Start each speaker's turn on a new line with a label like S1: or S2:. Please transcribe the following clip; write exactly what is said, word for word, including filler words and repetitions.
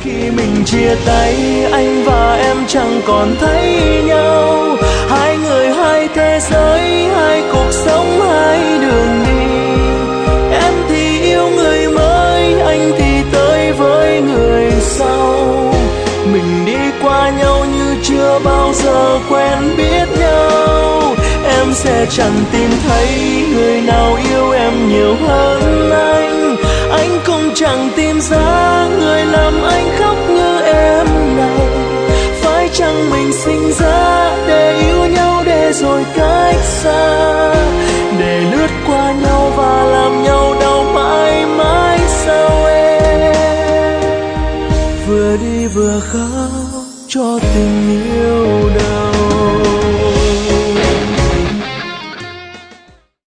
S1: Khi mình chia tay, anh và em chẳng còn thấy nhau. Hai người hai thế giới, hai cuộc sống, hai đường đi. Em thì yêu người mới, anh thì tới với người sau. Mình đi qua nhau như chưa bao giờ quen biết nhau. Em sẽ chẳng tìm thấy người nào yêu em nhiều hơn anh. Anh cũng chẳng tìm ra người làm anh khóc như em này. Phải chăng mình sinh ra để yêu nhau, để rồi cách xa, để lướt qua nhau và làm nhau đau mãi mãi sao em? Vừa đi vừa khóc cho tình yêu đời.